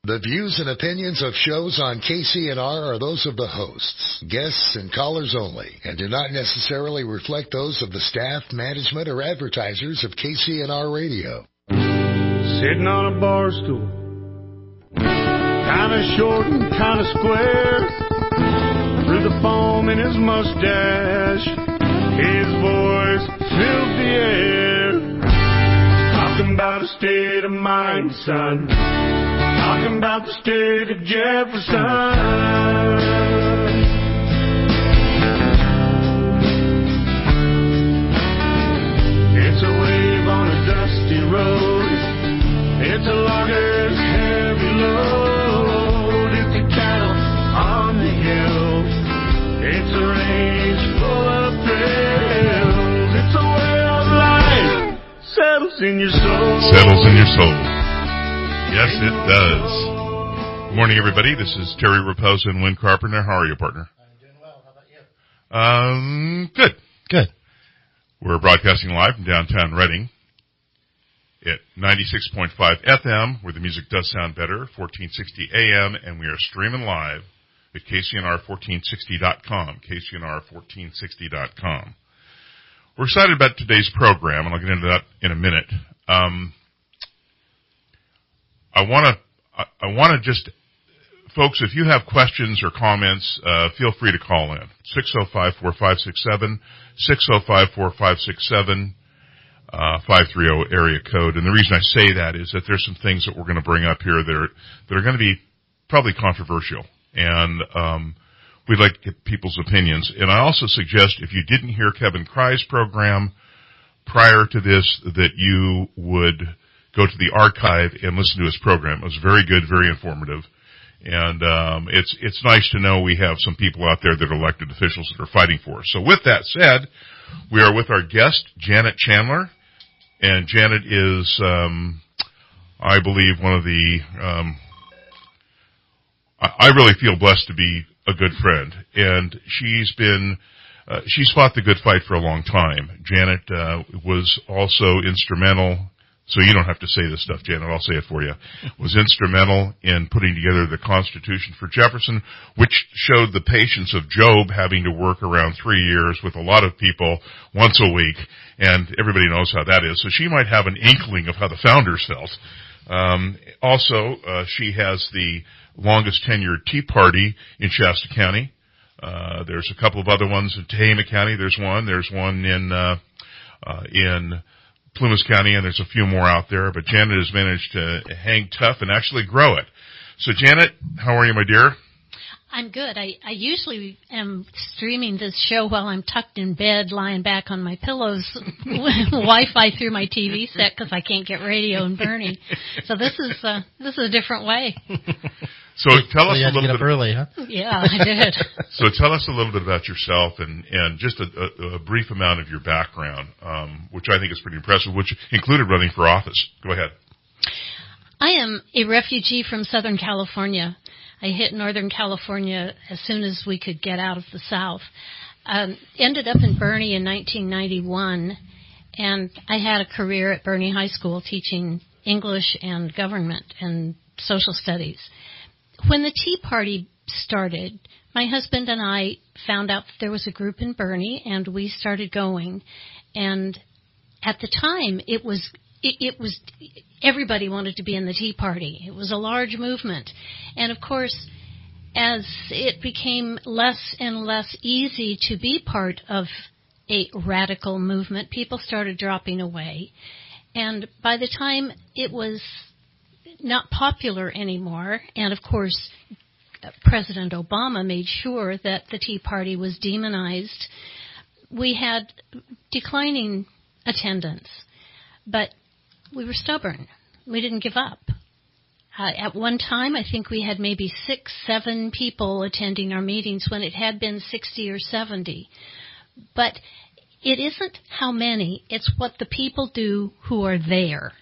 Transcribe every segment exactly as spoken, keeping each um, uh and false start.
The views and opinions of shows on K C N R are those of the hosts, guests, and callers only, and do not necessarily reflect those of the staff, management, or advertisers of K C N R Radio. Sitting on a bar stool, kinda short and kinda square, through the foam in his mustache, his voice fills the air. Talking about a state of mind, son. Talking about the state of Jefferson. It's a wave on a dusty road. It's a logger's heavy load. It's a cattle on the hill. It's a range full of thrills. It's a way of life. Settles in your soul. Settles in your soul. Yes, it does. Good morning, everybody. This is Terry Raposa and Lynn Carpenter. How are you, partner? I'm doing well. How about you? Um, good. Good. We're broadcasting live from downtown Reading at ninety-six point five F M, where the music does sound better, fourteen sixty A M, and we are streaming live at K C N R fourteen sixty dot com, K C N R fourteen sixty dot com. We're excited about today's program, and I'll get into that in a minute. Um, I want to, I, I want to just, folks, if you have questions or comments, uh, feel free to call in. six oh five, four five six seven, six oh five, four five six seven, uh, five three oh area code. And the reason I say that is that there's some things that we're going to bring up here that are, that are going to be probably controversial. And, um, we'd like to get people's opinions. And I also suggest if you didn't hear Kevin Cry's program prior to this, that you would go to the archive and listen to his program. It was very good, very informative. And um, it's it's nice to know we have some people out there that are elected officials that are fighting for us. So with that said, we are with our guest, Janet Chandler. And Janet is, um, I believe, one of the, um, I, I really feel blessed to be a good friend. And she's been, uh, she's fought the good fight for a long time. Janet uh, was also instrumental. So you don't have to say this stuff, Janet. I'll say it for you. Was instrumental in putting together the Constitution for Jefferson, which showed the patience of Job having to work around three years with a lot of people once a week, and everybody knows how that is. So she might have an inkling of how the founders felt. Um, also, uh, she has the longest tenured Tea Party in Shasta County. Uh, there's a couple of other ones in Tehama County. There's one. There's one in uh, uh, in Plumas County, and there's a few more out there, but Janet has managed to hang tough and actually grow it. So, Janet, how are you, my dear? I'm good. I, I usually am streaming this show while I'm tucked in bed, lying back on my pillows, Wi-Fi through my T V set because I can't get radio in Bernie. So this is uh, this is a different way. So tell us so you a had little to get bit. up early, huh? Yeah, I did. So tell us a little bit about yourself and, and just a, a, a brief amount of your background, um, which I think is pretty impressive, which included running for office. Go ahead. I am a refugee from Southern California. I hit Northern California as soon as we could get out of the South. Um, ended up in Bernie in nineteen ninety-one, and I had a career at Bernie High School teaching English and government and social studies. When the Tea Party started, my husband and I found out that there was a group in Bernie, and we started going. And at the time, it was it, it was everybody wanted to be in the Tea Party. It was a large movement, and of course, as it became less and less easy to be part of a radical movement, people started dropping away. And by the time it was not popular anymore, and of course President Obama made sure that the Tea Party was demonized, we had declining attendance, but we were stubborn. We didn't give up. Uh, at one time, I think we had maybe six, seven people attending our meetings when it had been sixty or seventy. But it isn't how many, it's what the people do who are there.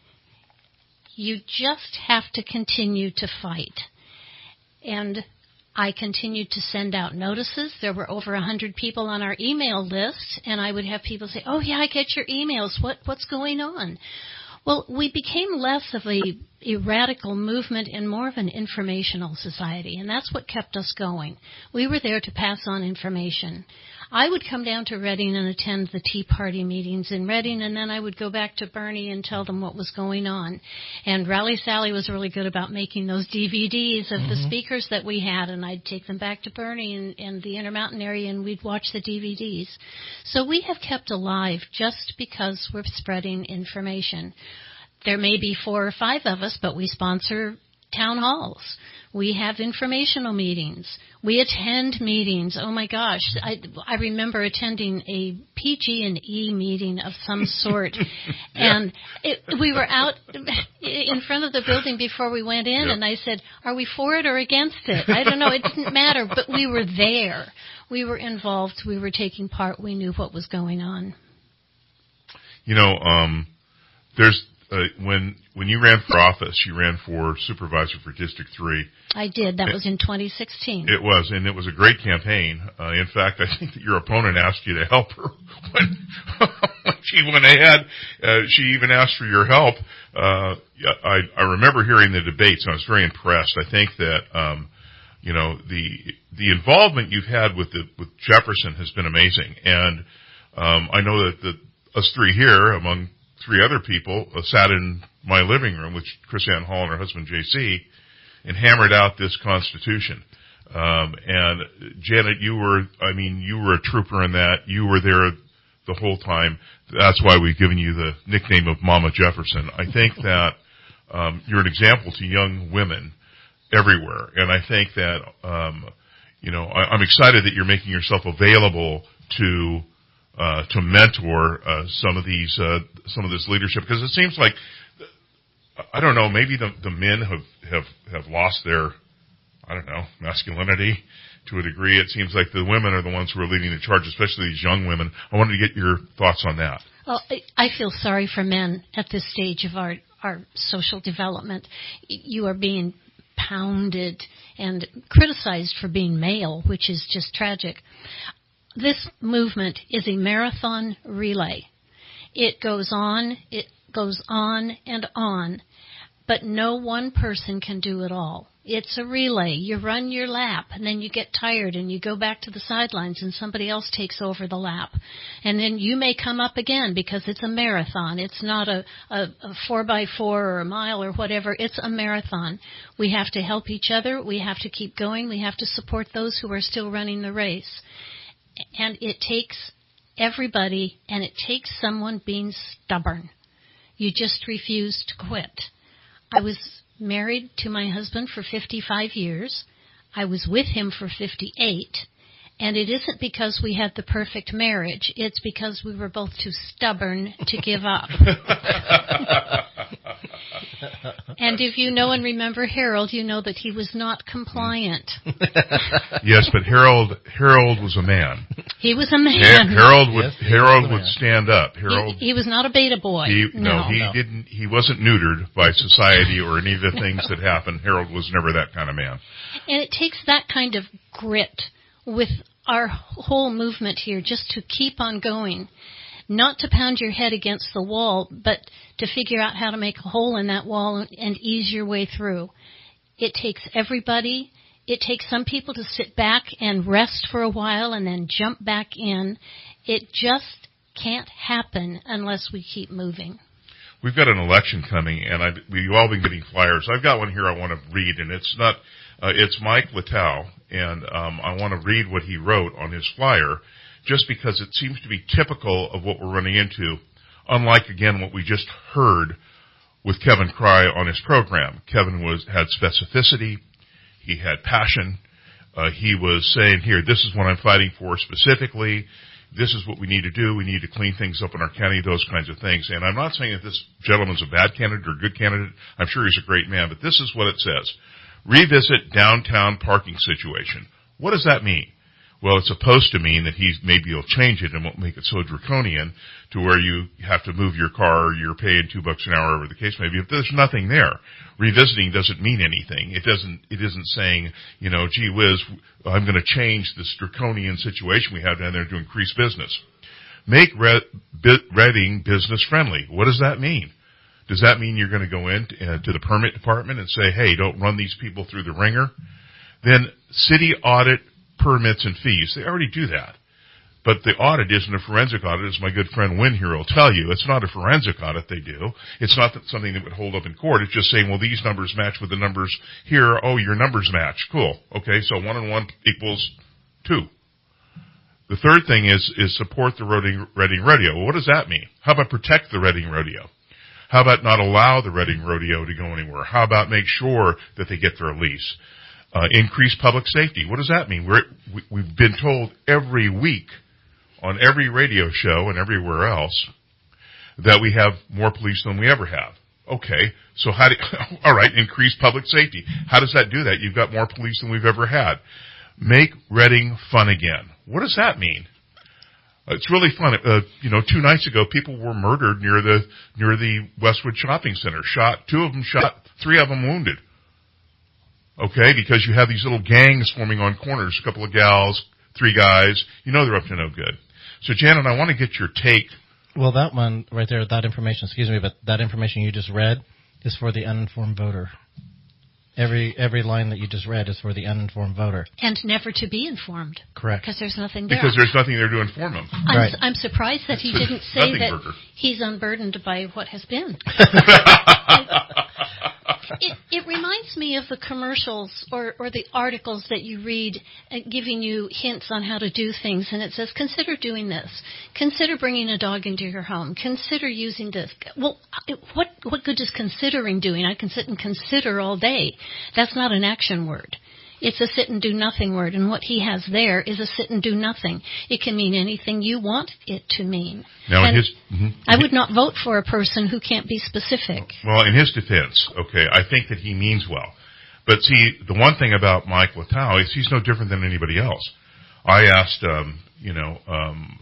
You just have to continue to fight. And I continued to send out notices. There were over one hundred people on our email list, and I would have people say, oh, yeah, I get your emails. What What's going on? Well, we became less of a, a radical movement and more of an informational society, and that's what kept us going. We were there to pass on information. I would come down to Reading and attend the Tea Party meetings in Reading, and then I would go back to Bernie and tell them what was going on. And Rally Sally was really good about making those D V Ds of mm-hmm. the speakers that we had, and I'd take them back to Bernie and, and the Intermountain area, and we'd watch the D V Ds. So we have kept alive just because we're spreading information. There may be four or five of us, but we sponsor town halls. We have informational meetings. We attend meetings. Oh, my gosh. I, I remember attending a P G and E meeting of some sort. yeah. And it, we were out in front of the building before we went in, yep. and I said, are we for it or against it? I don't know. It didn't matter, but we were there. We were involved. We were taking part. We knew what was going on. You know, um, there's... Uh, when when you ran for office, you ran for supervisor for District three. I did. That it, was in twenty sixteen. It was, and it was a great campaign. Uh, in fact, I think that your opponent asked you to help her when, when she went ahead. Uh, she even asked for your help. Uh, I, I remember hearing the debates, and I was very impressed. I think that um, you know the the involvement you've had with the with Jefferson has been amazing, and um, I know that the us three here among three other people uh, sat in my living room, which Chris Ann Hall and her husband J C, and hammered out this Constitution. Um, and Janet, you were, I mean, you were a trooper in that. You were there the whole time. That's why we've given you the nickname of Mama Jefferson. I think that um, you're an example to young women everywhere, and I think that um, you know I, I'm excited that you're making yourself available to. Uh, to mentor uh, some of these, uh, some of this leadership, because it seems like, I don't know, maybe the, the men have, have, have lost their, I don't know, masculinity to a degree. It seems like the women are the ones who are leading the charge, especially these young women. I wanted to get your thoughts on that. Well, I feel sorry for men at this stage of our, our social development. You are being pounded and criticized for being male, which is just tragic. This movement is a marathon relay. It goes on, it goes on and on, but no one person can do it all. It's a relay. You run your lap, and then you get tired, and you go back to the sidelines, and somebody else takes over the lap. And then you may come up again because it's a marathon. It's not a, a, a four by four or a mile or whatever. It's a marathon. We have to help each other. We have to keep going. We have to support those who are still running the race. And it takes everybody, and it takes someone being stubborn. You just refuse to quit. I was married to my husband for fifty-five years. I was with him for fifty-eight. And it isn't because we had the perfect marriage. It's because we were both too stubborn to give up. And if you know and remember Harold, you know that he was not compliant. Yes, but Harold Harold was a man. He was a man. Harold would yes, Harold would stand up. Harold he, he was not a beta boy. He, no, no, he no. didn't. He wasn't neutered by society or any of the things that happened. Harold was never that kind of man. And it takes that kind of grit with our whole movement here just to keep on going. Not to pound your head against the wall, but to figure out how to make a hole in that wall and ease your way through. It takes everybody. It takes some people to sit back and rest for a while and then jump back in. It just can't happen unless we keep moving. We've got an election coming, and I've, we've all been getting flyers. I've got one here I want to read, and it's not. Uh, it's Mike Littau, and um, I want to read what he wrote on his flyer, just because it seems to be typical of what we're running into, unlike, again, what we just heard with Kevin Cry on his program. Kevin was had specificity. He had passion. Uh, he was saying, here, this is what I'm fighting for specifically. This is what we need to do. We need to clean things up in our county, those kinds of things. And I'm not saying that this gentleman's a bad candidate or a good candidate. I'm sure he's a great man, but this is what it says. Revisit downtown parking situation. What does that mean? Well, it's supposed to mean that he maybe he'll change it and won't make it so draconian to where you have to move your car or you're paying two bucks an hour, or the case may be. If there's nothing there, revisiting doesn't mean anything. It doesn't. It isn't saying, you know, gee whiz, I'm going to change this draconian situation we have down there to increase business. Make Reading business friendly. What does that mean? Does that mean you're going to go in uh, to the permit department and say, hey, don't run these people through the ringer? Then city audit permits and fees, they already do that. But the audit isn't a forensic audit, as my good friend Wynn here will tell you. It's not a forensic audit they do. It's not that something that would hold up in court. It's just saying, well, these numbers match with the numbers here. Oh, your numbers match. Cool. Okay, so one and one equals two. The third thing is is support the Reading, Reading Rodeo. Well, what does that mean? How about protect the Reading Rodeo? How about not allow the Reading Rodeo to go anywhere? How about make sure that they get their lease? Uh, increase public safety. What does that mean? We're, we, we've been told every week on every radio show and everywhere else that we have more police than we ever have. Okay, so how do, all right, increase public safety. How does that do that? You've got more police than we've ever had. Make Reading fun again. What does that mean? Uh, it's really fun. Uh, you know, two nights ago, people were murdered near the near the Westwood Shopping Center. Shot, two of them shot, three of them wounded. Okay, because you have these little gangs forming on corners, a couple of gals, three guys. You know they're up to no good. So, Janet, I want to get your take. Well, that one right there, that information, excuse me, but that information you just read is for the uninformed voter. Every every line that you just read is for the uninformed voter. And never to be informed. Correct. Because there's nothing there. Because there's nothing there to inform them. I'm, right. I'm surprised that he didn't say that burger. he's unburdened by what has been. It, it reminds me of the commercials or, or the articles that you read uh, giving you hints on how to do things. And it says, consider doing this. Consider bringing a dog into your home. Consider using this. Well, what, what good is considering doing? I can sit and consider all day. That's not an action word. It's a sit and do nothing word, and what he has there is a sit and do nothing. It can mean anything you want it to mean. Now, and in his, mm-hmm. I would not vote for a person who can't be specific. Well, in his defense, okay, I think that he means well. But see, the one thing about Mike Latow is he's no different than anybody else. I asked, um, you know, um,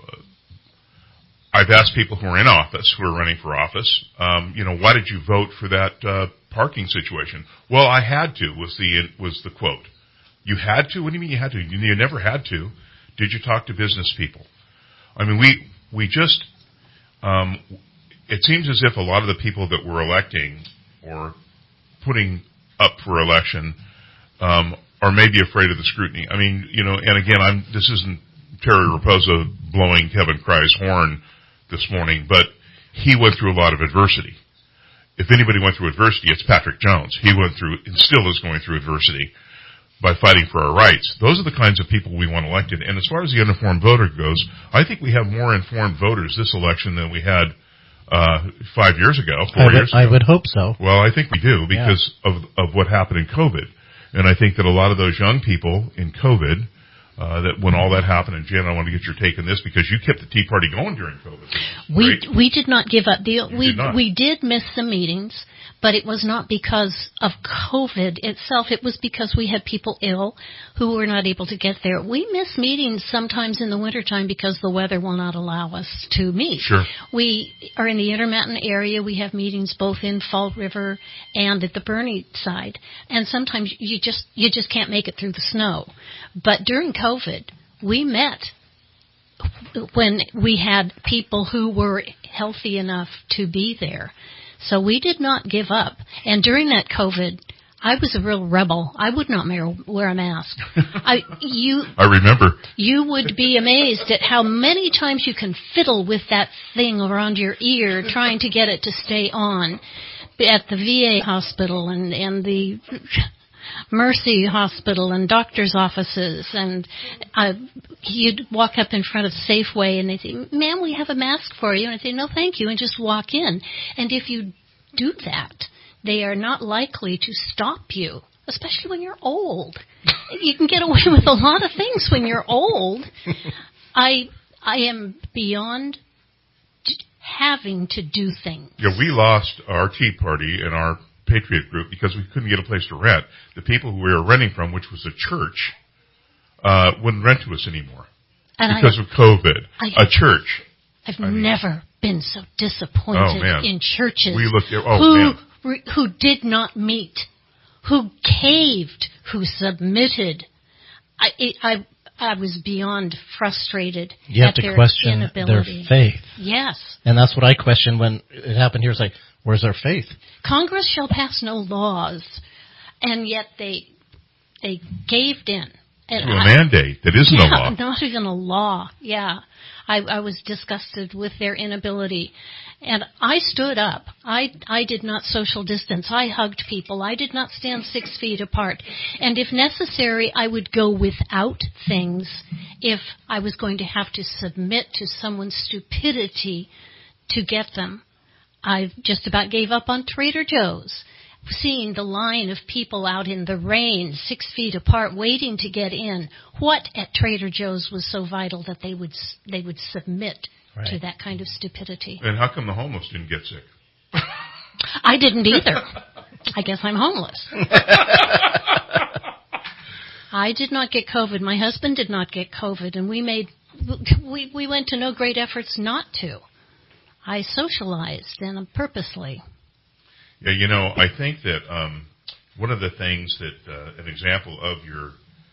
I've asked people who are in office, who are running for office, um, you know, why did you vote for that uh, parking situation? Well, I had to, was the was the quote. You had to? What do you mean you had to? You, you never had to. Did you talk to business people? I mean, we we just, um, it seems as if a lot of the people that we're electing or putting up for election um, are maybe afraid of the scrutiny. I mean, you know, and again, I'm this isn't Terry Raposa blowing Kevin Cry's horn this morning, but he went through a lot of adversity. If anybody went through adversity, it's Patrick Jones. He went through and still is going through adversity by fighting for our rights. Those are the kinds of people we want elected. And as far as the uninformed voter goes, I think we have more informed voters this election than we had uh five years ago, four I would, years ago. I would hope so. Well, I think we do because yeah. of of what happened in COVID. And I think that a lot of those young people in COVID, uh that when all that happened, and Jan, I want to get your take on this because you kept the Tea Party going during COVID. We right? we did not give up. The, we did not. we did miss some meetings, but it was not because of COVID itself. It was because we had people ill who were not able to get there. We miss meetings sometimes in the wintertime because the weather will not allow us to meet. Sure. We are in the Intermountain area. We have meetings both in Fall River and at the Bernie side. And sometimes you just you just can't make it through the snow. But during COVID, we met when we had people who were healthy enough to be there. So we did not give up. And during that COVID, I was a real rebel. I would not wear a mask. I you I remember. You would be amazed at how many times you can fiddle with that thing around your ear trying to get it to stay on at the V A hospital and, and the Mercy Hospital and doctor's offices, and uh, you'd walk up in front of Safeway and they'd say, ma'am, we have a mask for you. And I'd say, no, thank you, and just walk in. And if you do that, they are not likely to stop you, especially when you're old. You can get away with a lot of things when you're old. I I am beyond having to do things. Yeah, we lost our Tea Party and our Patriot group because we couldn't get a place to rent. The people who we were renting from, which was a church, uh, wouldn't rent to us anymore and because I, of COVID. I, a church. I've I mean, never been so disappointed oh, in churches we looked at, oh, who man. Re, who did not meet, who caved, who submitted. I it, I I was beyond frustrated. You have at to their question inability. their faith. Yes. And that's what I questioned when it happened here. It's like, Where's their faith? Congress shall pass no laws, and yet they they caved in. And To a I, mandate that isn't yeah, a law. Not even a law. Yeah, I, I was disgusted with their inability, and I stood up. I I did not social distance. I hugged people. I did not stand six feet apart. And if necessary, I would go without things if I was going to have to submit to someone's stupidity to get them. I just about gave up on Trader Joe's. Seeing the line of people out in the rain, six feet apart, waiting to get in. What at Trader Joe's was so vital that they would they would submit right. to that kind of stupidity? And how come the homeless didn't get sick? I didn't either. I guess I'm homeless. I did not get COVID. My husband did not get COVID, and we made we we went to no great efforts not to. I socialized and purposely. Yeah, you know, I think that um, one of the things that uh, an example of your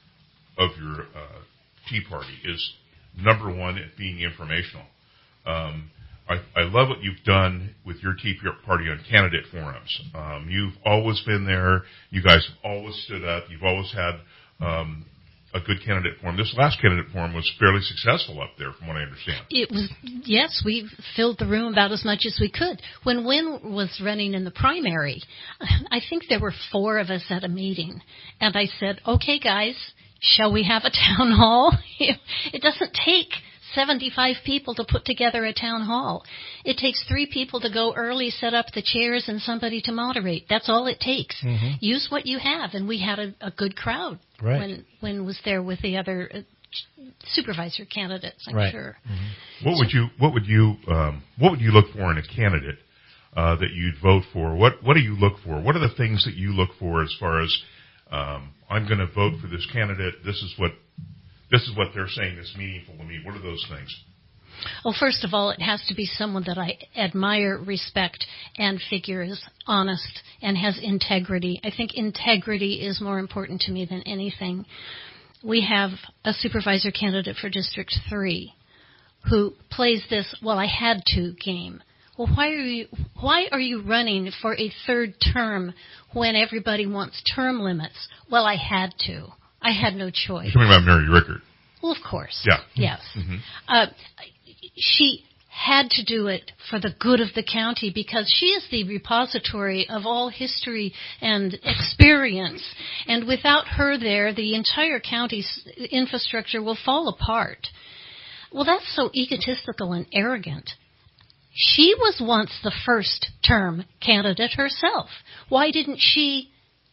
of your uh, Tea Party is number one, it being informational. Um, I, I love what you've done with your Tea Party on candidate forums. Um, you've always been there. You guys have always stood up. You've always had um, a good candidate forum. This last candidate forum was fairly successful up there, from what I understand. It was, yes, we filled the room about as much as we could. When Wynn was running in the primary, I think there were four of us at a meeting. And I said, okay, guys, shall we have a town hall? It doesn't take seventy-five people to put together a town hall. It takes three people to go early, set up the chairs, and somebody to moderate. That's all it takes. Mm-hmm. Use what you have, and we had a, a good crowd right. when when was there with the other uh, supervisor candidates. I'm right. sure. Mm-hmm. What so, would you what would you um, what would you look for in a candidate uh, that you'd vote for? What what do you look for? What are the things that you look for as far as um, I'm going to vote for this candidate? This is what. This is what they're saying is meaningful to me. What are those things? Well, first of all, it has to be someone that I admire, respect, and figure is honest and has integrity. I think integrity is more important to me than anything. We have a supervisor candidate for District three who plays this, well, I had to game. Well, why are you why are you running for a third term when everybody wants term limits? Well, I had to. I had no choice. You're talking about Mary Rickard. Well, of course. Yeah. Yes. Mm-hmm. Uh, she had to do it for the good of the county because she is the repository of all history and experience. And without her there, the entire county's infrastructure will fall apart. Well, that's so egotistical and arrogant. She was once the first term candidate herself. Why didn't she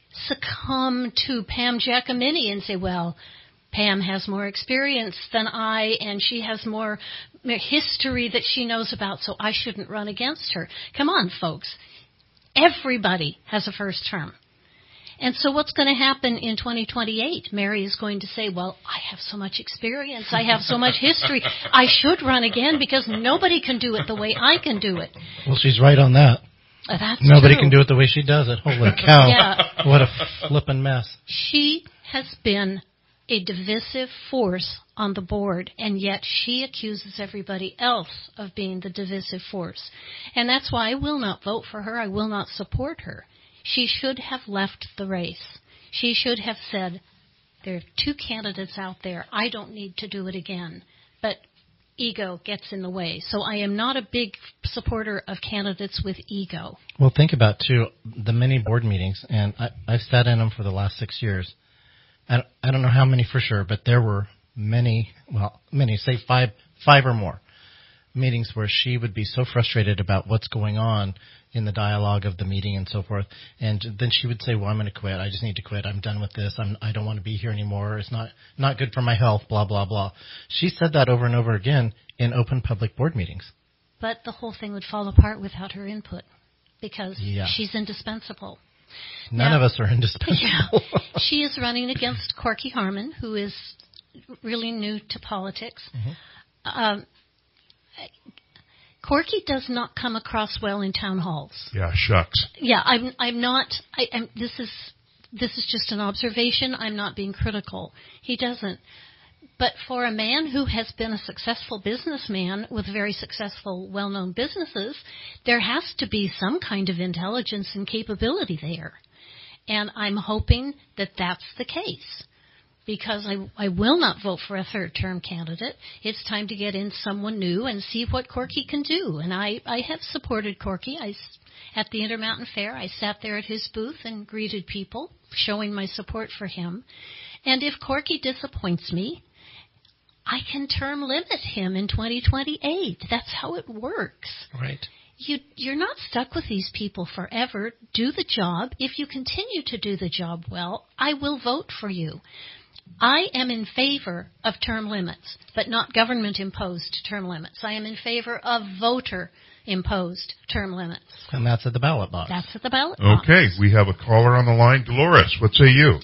succumb to Pam Giacomini and say, well, Pam has more experience than I, and she has more history that she knows about, so I shouldn't run against her. Come on, folks. Everybody has a first term. And so what's going to happen in twenty twenty-eight? Mary is going to say, well, I have so much experience. I have so much history. I should run again because nobody can do it the way I can do it. Well, she's right on that. Uh, that's Nobody true. can do it the way she does it. Holy cow. Yeah. What a flippin' mess. She has been a divisive force on the board, and yet she accuses everybody else of being the divisive force. And that's why I will not vote for her. I will not support her. She should have left the race. She should have said, there are two candidates out there. I don't need to do it again. But ego gets in the way. So I am not a big supporter of candidates with ego. Well, think about, too, the many board meetings, and I, I've sat in them for the last six years. I, I don't know how many for sure, but there were many, well, many, say five, five or more meetings where she would be so frustrated about what's going on in the dialogue of the meeting and so forth. And then she would say, well, I'm going to quit. I just need to quit. I'm done with this. I'm, I don't want to be here anymore. It's not, not good for my health, blah, blah, blah. She said that over and over again in open public board meetings. But the whole thing would fall apart without her input because yeah. she's indispensable. None now, of us are indispensable. Yeah, she is running against Corky Harmon, who is really new to politics. Mm-hmm. Um, Corky does not come across well in town halls. Yeah, shucks. Yeah, I'm. I'm not. I, I'm, this is. This is just an observation. I'm not being critical. He doesn't. But for a man who has been a successful businessman with very successful, well-known businesses, there has to be some kind of intelligence and capability there. And I'm hoping that that's the case, because I, I will not vote for a third-term candidate. It's time to get in someone new and see what Corky can do. And I, I have supported Corky. I, at the Intermountain Fair, I sat there at his booth and greeted people, showing my support for him. And if Corky disappoints me, I can term limit him in twenty twenty-eight. That's how it works. Right. You, you're not stuck with these people forever. Do the job. If you continue to do the job well, I will vote for you. I am in favor of term limits, but not government-imposed term limits. I am in favor of voter-imposed term limits. And that's at the ballot box. That's at the ballot box. Okay, we have a caller on the line. Dolores, what say you?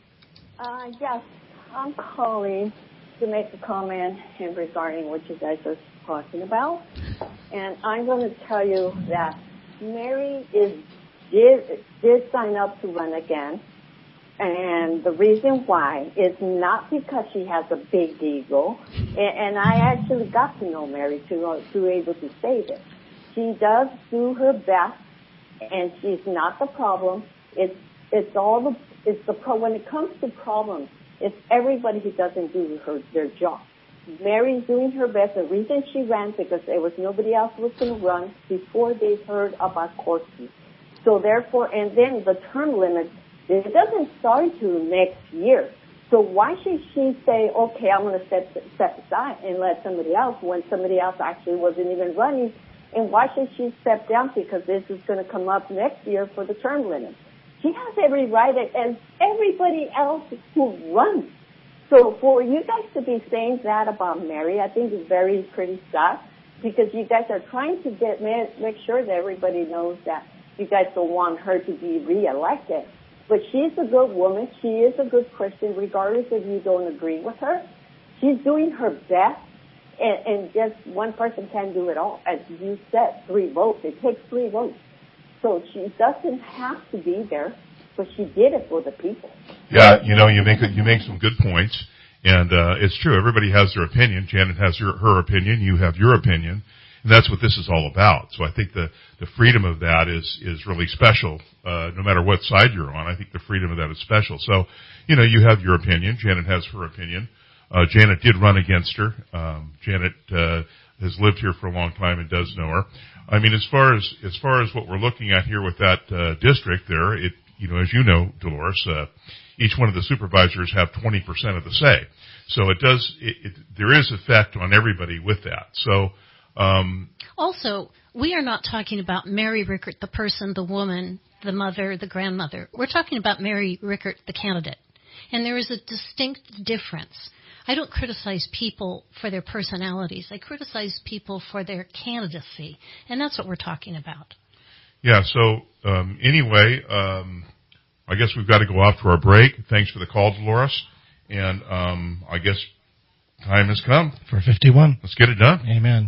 Uh, yes, I'm calling to make a comment in regarding what you guys are talking about. And I'm going to tell you that Mary is did, did sign up to run again. And the reason why is not because she has a big ego. And, and I actually got to know Mary to, uh, to be able to say this. She does do her best, and she's not the problem. It's, it's all the, it's the pro, when it comes to problems, it's everybody who doesn't do her, their job. Mary's doing her best. The reason she ran, because there was nobody else who was going to run before they heard about Corky. So therefore, and then the term limit, it doesn't start until next year. So why should she say, okay, I'm going to step, step aside and let somebody else when somebody else actually wasn't even running? And why should she step down? Because this is going to come up next year for the term limit. She has every right as everybody else who runs. So for you guys to be saying that about Mary, I think is very pretty sad, because you guys are trying to get make sure that everybody knows that you guys don't want her to be reelected. But she's a good woman. She is a good Christian, regardless if you don't agree with her. She's doing her best, and, and just one person can't do it all. As you said, three votes. It takes three votes. So she doesn't have to be there, but she did it for the people. Yeah, you know, you make you make some good points, and uh, it's true. Everybody has their opinion. Janet has her, her opinion. You have your opinion. And that's what this is all about. So I think the, the freedom of that is, is really special, uh, no matter what side you're on. I think the freedom of that is special. So, you know, you have your opinion. Janet has her opinion. Uh, Janet did run against her. Um, Janet, uh, has lived here for a long time and does know her. I mean, as far as, as far as what we're looking at here with that, uh, district there, it, you know, as you know, Dolores, uh, each one of the supervisors have twenty percent of the say. So it does, it, it, there is effect on everybody with that. So, Um, also, we are not talking about Mary Rickert, the person, the woman, the mother, the grandmother. We're talking about Mary Rickert, the candidate. And there is a distinct difference. I don't criticize people for their personalities. I criticize people for their candidacy. And that's what we're talking about. Yeah, so um, anyway, um, I guess we've got to go off to our break. Thanks for the call, Dolores. And um, I guess time has come. For fifty-one. Let's get it done. Amen.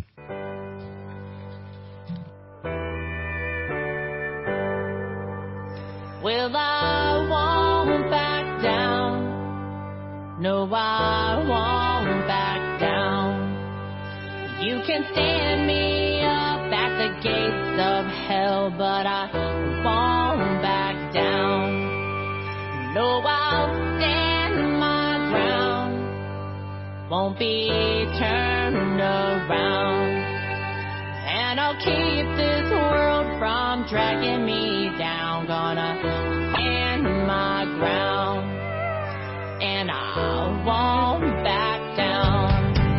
Well, I won't back down. No, I won't back down. You can stand me up at the gates of hell, but I won't back down. No, I'll stand my ground. Won't be turned around. And I'll keep this world from dragging me down. Gonna stand my ground, and I won't back down.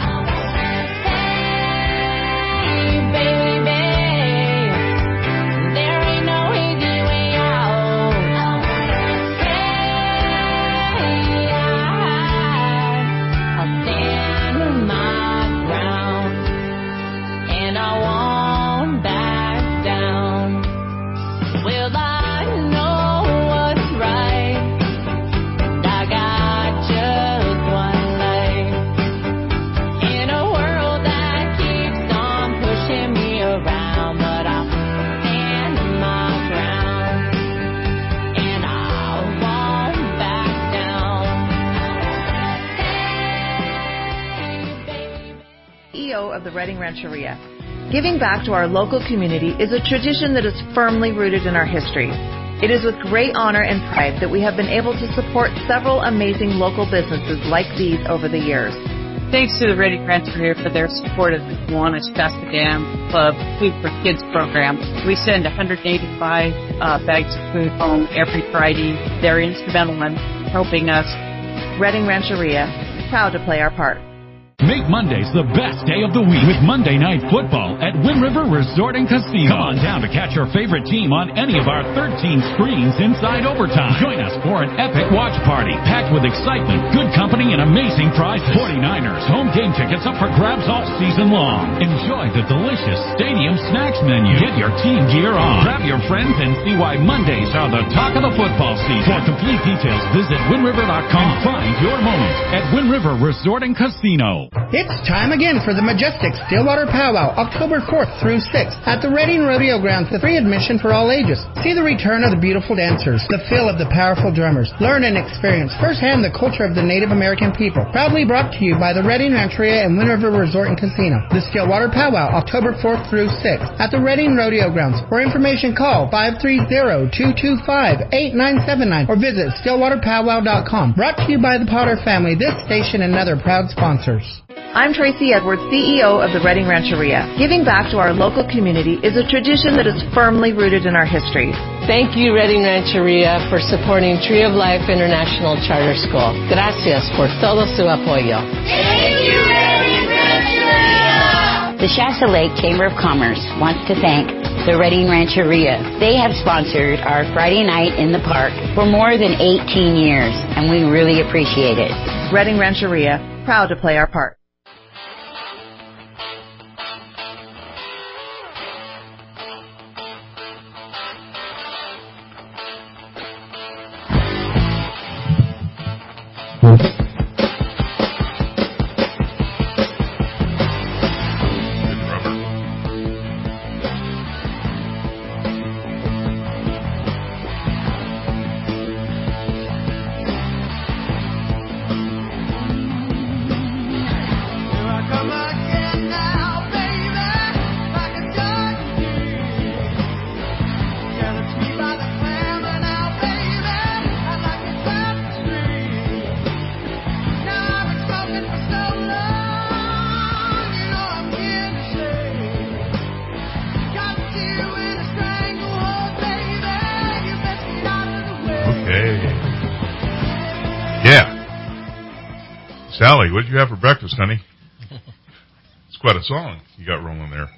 Hey, baby, there ain't no easy way out. Hey, I, I'll stand my of the Reading Rancheria. Giving back to our local community is a tradition that is firmly rooted in our history. It is with great honor and pride that we have been able to support several amazing local businesses like these over the years. Thanks to the Reading Rancheria for their support of the Kiwanis Shasta Dam Club Food for Kids program. We send one hundred eighty-five uh, bags of food home every Friday. They're instrumental in helping us. Reading Rancheria, proud to play our part. Make Mondays the best day of the week with Monday Night Football at Wind River Resort and Casino. Come on down to catch your favorite team on any of our thirteen screens inside Overtime. Join us for an epic watch party packed with excitement, good company, and amazing prizes. forty-niners home game tickets up for grabs all season long. Enjoy the delicious stadium snacks menu. Get your team gear on. Grab your friends and see why Mondays are the talk of the football season. For complete details, visit wind river dot com. Find your moment at Wind River Resort and Casino. It's time again for the Majestic Stillwater Powwow, October fourth through sixth, at the Reading Rodeo Grounds with free admission for all ages. See the return of the beautiful dancers, the feel of the powerful drummers. Learn and experience firsthand the culture of the Native American people. Proudly brought to you by the Reading Rancheria and Wind River Resort and Casino. The Stillwater Powwow, October fourth through sixth, at the Reading Rodeo Grounds. For information, call five three zero, two two five, eight nine seven nine or visit stillwater powwow dot com. Brought to you by the Potter family, this station and other proud sponsors. I'm Tracy Edwards, C E O of the Reading Rancheria. Giving back to our local community is a tradition that is firmly rooted in our history. Thank you, Reading Rancheria, for supporting Tree of Life International Charter School. Gracias por todo su apoyo. Thank you, Reading Rancheria! The Shasta Lake Chamber of Commerce wants to thank the Reading Rancheria. They have sponsored our Friday night in the park for more than eighteen years, and we really appreciate it. Reading Rancheria, proud to play our part. Sally, what did you have for breakfast, honey? It's quite a song you got rolling there.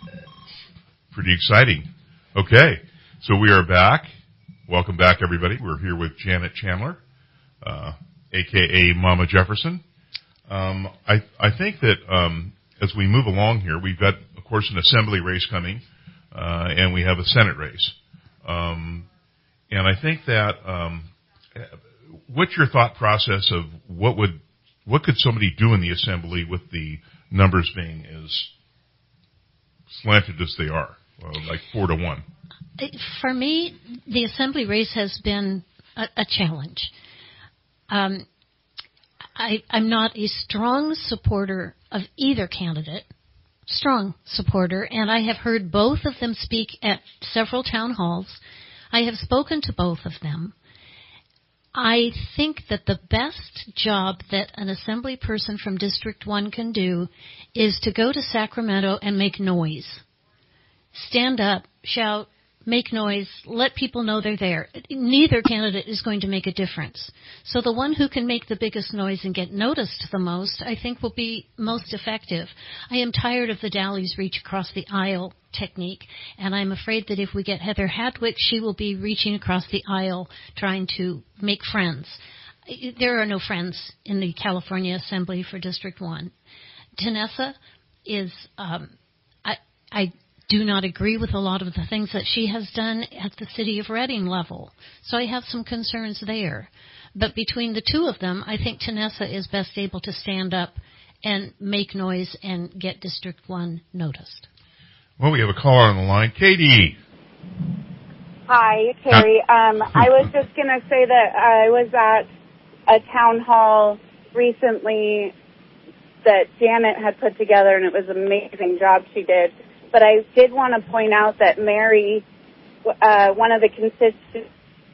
Pretty exciting. Okay, so we are back. Welcome back, everybody. We're here with Janet Chandler, uh, a k a. Mama Jefferson. Um, I, I think that um, as we move along here, we've got, of course, an assembly race coming, uh, and we have a Senate race. Um, and I think that um, what's your thought process of what would What could somebody do in the assembly with the numbers being as slanted as they are, uh, like four to one? For me, the assembly race has been a, a challenge. Um, I, I'm not a strong supporter of either candidate, strong supporter, and I have heard both of them speak at several town halls. I have spoken to both of them. I think that the best job that an assembly person from District one can do is to go to Sacramento and make noise. Stand up, shout, make noise, let people know they're there. Neither candidate is going to make a difference. So the one who can make the biggest noise and get noticed the most, I think, will be most effective. I am tired of the Dallies reach across the aisle technique, and I'm afraid that if we get Heather Hadwick, she will be reaching across the aisle trying to make friends. There are no friends in the California Assembly for District one. Tanessa is, um, I, I do not agree with a lot of the things that she has done at the City of Reading level. So I have some concerns there. But between the two of them, I think Tanessa is best able to stand up and make noise and get District one noticed. Well, we have a caller on the line. Katie. Hi, Terry. Um, I was just going to say that I was at a town hall recently that Janet had put together, and it was an amazing job she did. But I did want to point out that Mary, uh, one of the constituents.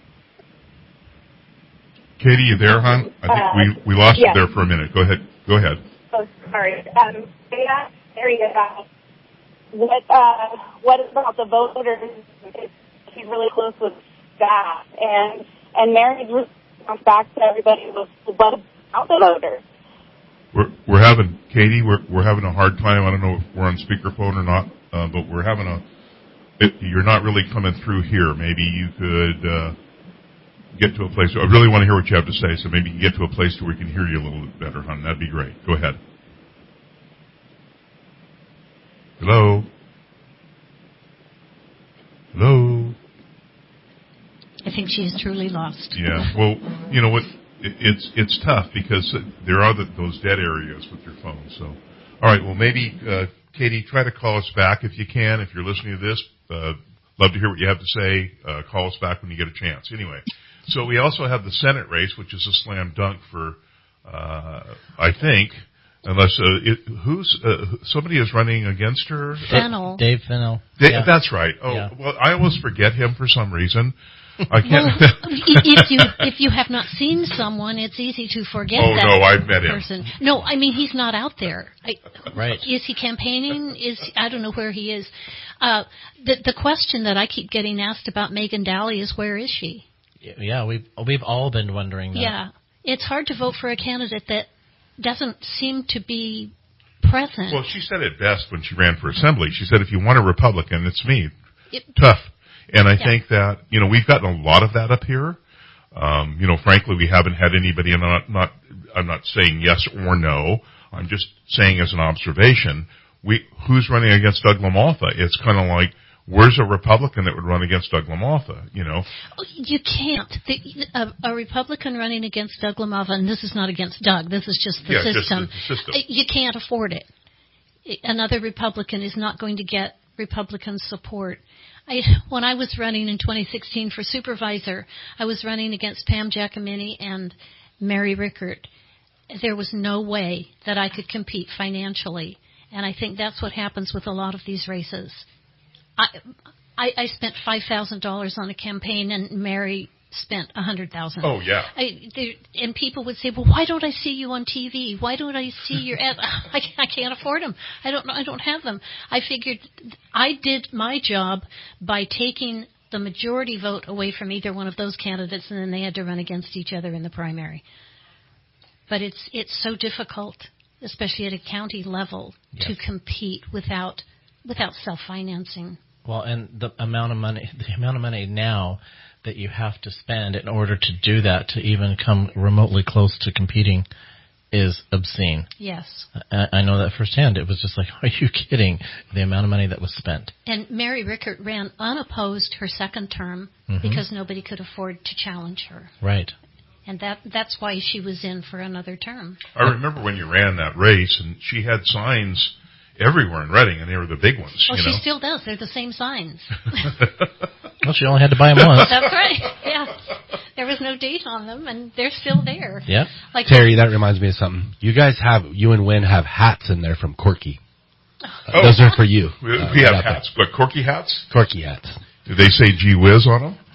Katie, you there, hon? I think uh, we, we lost yeah. you there for a minute. Go ahead. Go ahead. Oh, sorry. Um, they asked Mary about what, uh, what about the voters? She's really close with staff, and and Mary's response back to everybody was, what about the voters? We're we're having Katie. We're we're having a hard time. I don't know if we're on speakerphone or not, uh, but we're having a. It, you're not really coming through here. Maybe you could uh, get to a place. I really want to hear what you have to say, so maybe you can get to a place where we can hear you a little bit better, hon. That'd be great. Go ahead. Hello. Hello. I think she is truly lost. Yeah. Well, you know what? It's it's tough because there are the, those dead areas with your phone. So, all right. Well, maybe uh, Katie, try to call us back if you can. If you're listening to this, uh, love to hear what you have to say. Uh, call us back when you get a chance. Anyway, so we also have the Senate race, which is a slam dunk for, uh, I think, unless uh, it, who's uh, somebody is running against her. Fennell. Uh, Dave Fennell. Dave, yeah. That's right. Oh, yeah. Well, I always forget him for some reason. I can't. Well, if you if you have not seen someone, it's easy to forget. Oh that no, I've met person. him. No, I mean he's not out there. I, right? Is he campaigning? Is I don't know where he is. Uh, the the question that I keep getting asked about Megan Daly is where is she? Yeah, we've we've all been wondering that. Yeah, it's hard to vote for a candidate that doesn't seem to be present. Well, she said it best when she ran for assembly. She said, "If you want a Republican, it's me." It, Tough. And I yeah. think that, you know, we've gotten a lot of that up here. Um, you know, frankly, we haven't had anybody, and I'm not, not, I'm not saying yes or no. I'm just saying as an observation, we, who's running against Doug LaMalfa? It's kind of like, where's a Republican that would run against Doug LaMalfa, you know? You can't. The, a, a Republican running against Doug LaMalfa, and this is not against Doug, this is just the yeah, system. Just the system. You can't afford it. Another Republican is not going to get Republican support. I, when I was running in twenty sixteen for supervisor, I was running against Pam Giacomini and Mary Rickert. There was no way that I could compete financially, and I think that's what happens with a lot of these races. I I, I spent five thousand dollars on a campaign, and Mary spent a hundred thousand. Oh yeah. I, there, and people would say, "Well, why don't I see you on T V? Why don't I see your ad?" I, I can't afford them. I don't. I don't have them. I figured I did my job by taking the majority vote away from either one of those candidates, and then they had to run against each other in the primary. But it's it's so difficult, especially at a county level, yes. to compete without without self-financing. Well, and the amount of money, the amount of money now that you have to spend in order to do that, to even come remotely close to competing, is obscene. Yes. I, I know that firsthand. It was just like, are you kidding? The amount of money that was spent. And Mary Rickert ran unopposed her second term mm-hmm. because nobody could afford to challenge her. Right. And that that's why she was in for another term. I remember when you ran that race, and she had signs everywhere in Reading, and they were the big ones. Oh, you she know? still does. They're the same signs. Well, she only had to buy them once. That's right. Yeah. There was no date on them, and they're still there. Yeah. Like Terry, that reminds me of something. You guys have, you and Wynn have hats in there from Corky. Uh, oh. Those are for you. We, uh, we have right hats. What, Corky hats? Corky hats. Do they say gee whiz on them?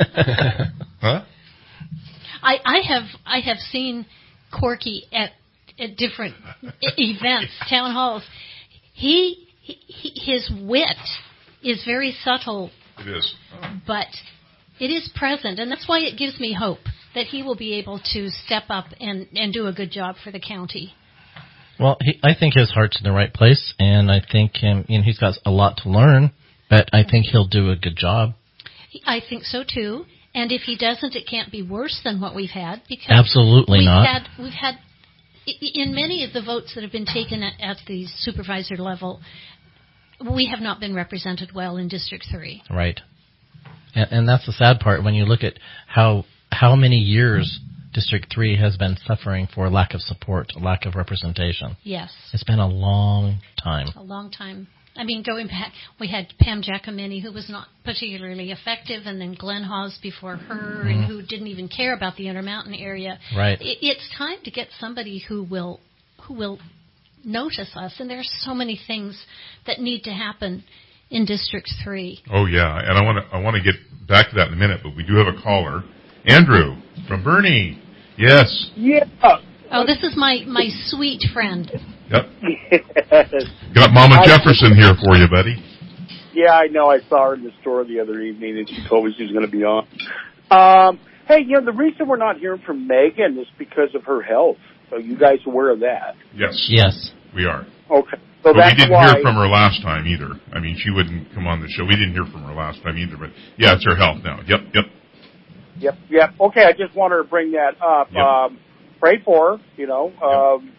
Huh? I, I have I have seen Corky at, at different events, town halls. He, he his wit is very subtle. It is, oh. But it is present, and that's why it gives me hope that he will be able to step up and, and do a good job for the county. Well, he, I think his heart's in the right place, and I think him, you know, he's got a lot to learn, but I think he'll do a good job. I think so too. And if he doesn't, it can't be worse than what we've had. Because Absolutely we've not. Had, we've had, in many of the votes that have been taken at, at the supervisor level, we have not been represented well in District three. Right. And, and that's the sad part when you look at how how many years District three has been suffering for lack of support, lack of representation. Yes. It's been a long time. A long time. I mean, going back, we had Pam Giacomini, who was not particularly effective, and then Glenn Hawes before her, mm. and who didn't even care about the Intermountain area. Right. It, it's time to get somebody who will, who will notice us. And there's so many things that need to happen in District three. Oh, yeah, and I want to I want to get back to that in a minute, but we do have a caller. Andrew from Bernie. Yes. Yeah. Oh, this is my, my sweet friend. Yep. Yes. Got Mama Jefferson here for you, buddy. Yeah, I know. I saw her in the store the other evening, and she told me she was going to be on. Um, hey, you know, the reason we're not hearing from Megan is because of her health. Are you guys aware of that? Yes. Yes. We are. Okay. So but that's we didn't why, hear from her last time either. I mean, she wouldn't come on the show. We didn't hear from her last time either. But, yeah, it's her health now. Yep, yep. Yep, yep. Okay, I just wanted to bring that up. Yep. Um, pray for her, you know. Um,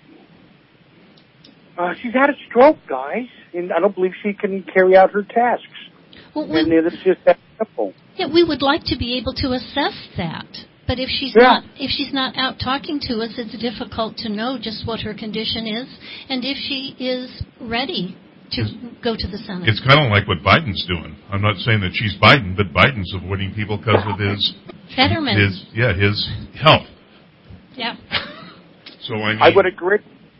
uh, she's had a stroke, guys, and I don't believe she can carry out her tasks. Well, we, and it's just that simple. Yeah, we would like to be able to assess that. But if she's yeah. not if she's not out talking to us, it's difficult to know just what her condition is and if she is ready to it's, go to the Senate. It's kind of like what Biden's doing. I'm not saying that she's Biden, but Biden's avoiding people because of his Fetterman. His yeah, his health. Yeah. So I mean, I would agree.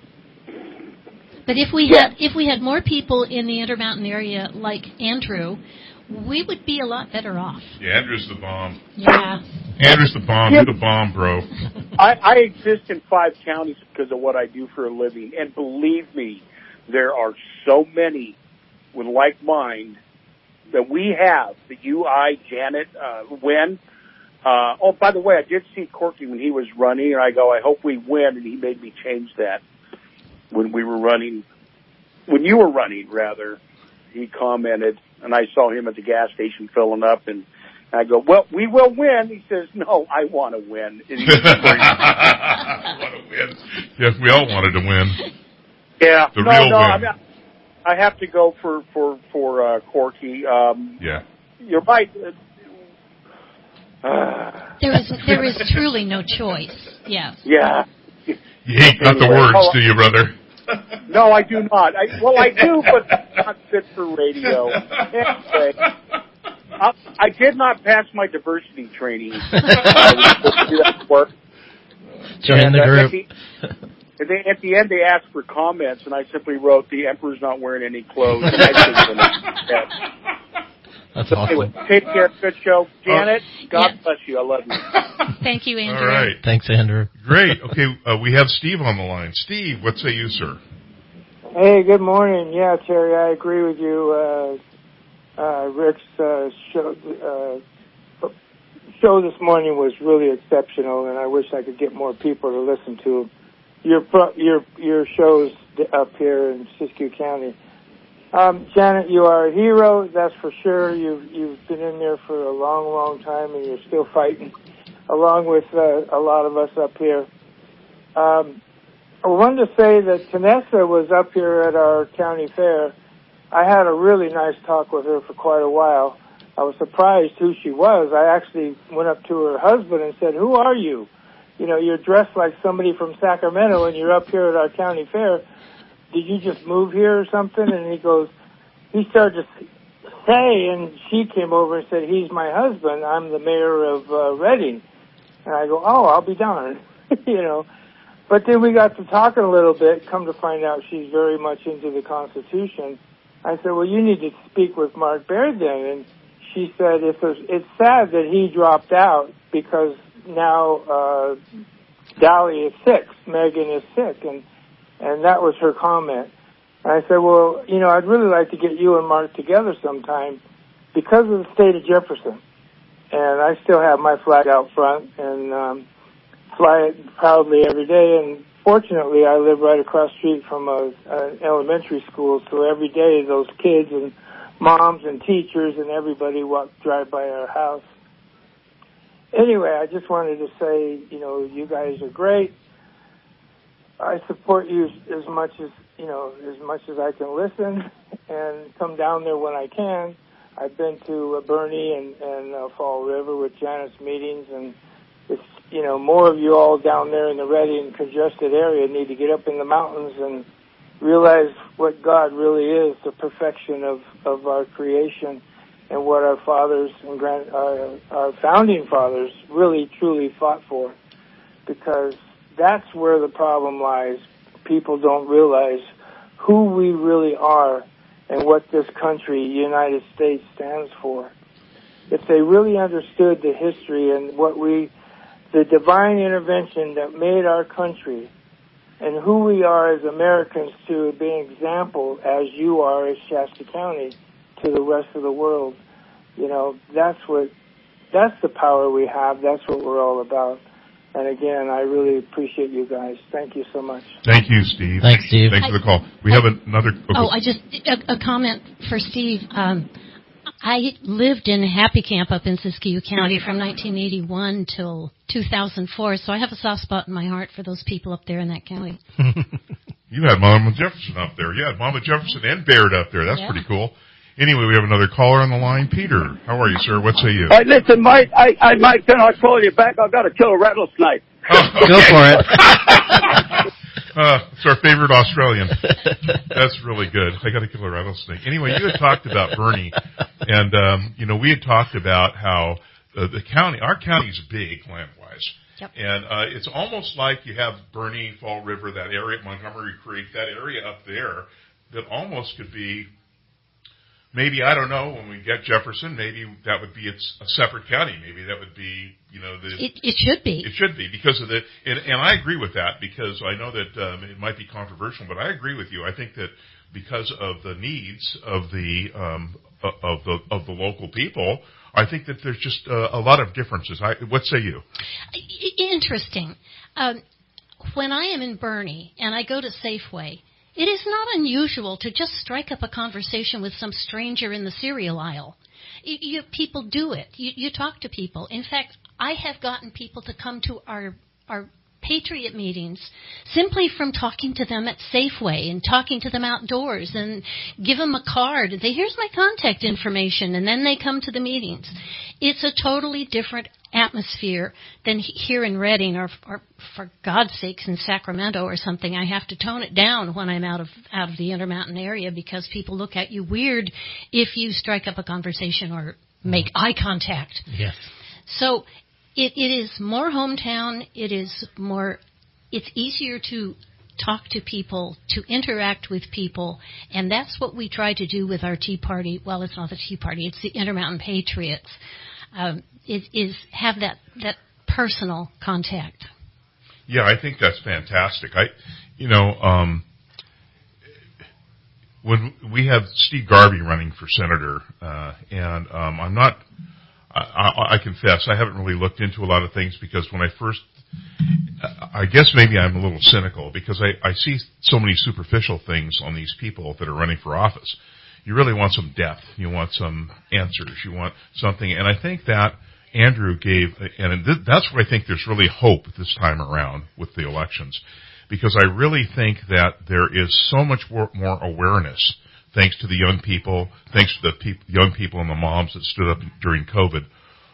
But if we yeah. had if we had more people in the Intermountain area like Andrew, we would be a lot better off. Yeah, Andrew's the bomb. Yeah. Andrew's the bomb. Yeah. You're the bomb, bro. I, I exist in five counties because of what I do for a living. And believe me, there are so many with like mind that we have, that you, I, Janet, uh, win. Uh, oh, by the way, I did see Corky when he was running, and I go, I hope we win, and he made me change that when we were running. When you were running, rather, he commented, and I saw him at the gas station filling up, and I go, well, we will win. He says, no, I want to win. And he was I want to win. Yes, we all wanted to win. Yeah. The no, real no, win. I, mean, I have to go for, for, for, uh, Corky. Um, yeah. You're right. Uh, there is, there is truly no choice. Yeah. Yeah. You hate not the Anyway, words, oh, do you, brother? No, I do not. I, well, I do, but that's not fit for radio. Anyway, I, I did not pass my diversity training. I do that work. Join and, the uh, group. At the, and they, at the end, they asked for comments, and I simply wrote, "The Emperor's not wearing any clothes." And I That's so awesome. Anyway, take care. Good show, Janet. Oh, God yeah. bless you. I love you. Thank you, Andrew. All right. Thanks, Andrew. Great. Okay, uh, we have Steve on the line. Steve, what say you, sir? Hey, good morning. Yeah, Terry, I agree with you. Uh, uh, Rick's uh, show, uh, show this morning was really exceptional, and I wish I could get more people to listen to your pro- your your shows up here in Siskiyou County. Um, Janet, you are a hero, that's for sure. You've you've been in there for a long, long time, and you're still fighting, along with uh, a lot of us up here. Um, I wanted to say that Vanessa was up here at our county fair. I had a really nice talk with her for quite a while. I was surprised who she was. I actually went up to her husband and said, "Who are you? You know, you're dressed like somebody from Sacramento, and you're up here at our county fair. Did you just move here or something?" And he goes, he started to say, and she came over and said, "He's my husband. I'm the mayor of uh, Redding." And I go, "Oh, I'll be darned," you know. But then we got to talking a little bit. Come to find out, she's very much into the Constitution. I said, "Well, you need to speak with Mark Baird then." And she said, "It's a, it's sad that he dropped out because now uh, Dolly is sick. Megan is sick," and and that was her comment. And I said, "Well, you know, I'd really like to get you and Mark together sometime because of the state of Jefferson. And I still have my flag out front and um, fly it proudly every day. And fortunately, I live right across the street from a, an elementary school, so every day those kids and moms and teachers and everybody walk drive by our house. Anyway, I just wanted to say, you know, you guys are great. I support you as much as, you know, as much as I can listen and come down there when I can. I've been to uh, Bernie and, and uh, Fall River with Janet's meetings, and it's, you know, more of you all down there in the Redding congested area need to get up in the mountains and realize what God really is, the perfection of, of our creation and what our fathers and grand, uh, our founding fathers really truly fought for, because that's where the problem lies. people don't realize who we really are and what this country, United States, stands for. If they really understood the history and what we, the divine intervention that made our country and who we are as Americans to be an example, as you are as Shasta County, to the rest of the world, you know, that's what, that's the power we have. That's what we're all about. And again, I really appreciate you guys. Thank you so much. Thank you, Steve. Thanks, Steve. Thanks for the call. We I, have another. Okay. Oh, I just a, a comment for Steve. Um, I lived in Happy Camp up in Siskiyou County from nineteen eighty-one till two thousand four, so I have a soft spot in my heart for those people up there in that county. You had Mama Jefferson up there. You had Mama Jefferson and Baird up there. That's yeah. pretty cool. Anyway, we have another caller on the line. Peter, how are you, sir? What say you? Hey, listen, Mike, I, I might can I call you back? I've got to kill a rattlesnake. Oh, okay. Go for it. uh, it's our favorite Australian. That's really good. I got to kill a rattlesnake. Anyway, you had talked about Bernie, and um, you know we had talked about how uh, the county, our county's big land-wise, yep. and uh, it's almost like you have Bernie, Fall River, that area, Montgomery Creek, that area up there, that almost could be. Maybe, I don't know, when we get Jefferson, maybe that would be its a separate county. Maybe that would be, you know, the... It, it should be. It should be, because of the... And, and I agree with that, because I know that um, it might be controversial, but I agree with you. I think that because of the needs of the um, of the of the local people, I think that there's just uh, a lot of differences. I, what say you? Interesting. Um, when I am in Bernie and I go to Safeway, it is not unusual to just strike up a conversation with some stranger in the cereal aisle. You, you, people do it. You, you talk to people. In fact, I have gotten people to come to our our Patriot meetings simply from talking to them at Safeway and talking to them outdoors and give them a card. They, here's my contact information, and then they come to the meetings. It's a totally different atmosphere than here in Redding, or, or for God's sakes in Sacramento or something. I have to tone it down when I'm out of out of the Intermountain area because people look at you weird if you strike up a conversation or make eye contact. Yes. So it, it is more hometown. It is more. It's easier to talk to people, to interact with people, and that's what we try to do with our Tea Party. Well, it's not the Tea Party; it's the Intermountain Patriots. Um, is, is have that, that personal contact. Yeah, I think that's fantastic. I, you know, um, when we have Steve Garvey running for senator, uh, and um, I'm not, I, I, I confess, I haven't really looked into a lot of things because when I first, I guess maybe I'm a little cynical because I, I see so many superficial things on these people that are running for office. You really want some depth. You want some answers. You want something. And I think that Andrew gave, and that's where I think there's really hope this time around with the elections, because I really think that there is so much more awareness, thanks to the young people, thanks to the pe- young people and the moms that stood up during COVID.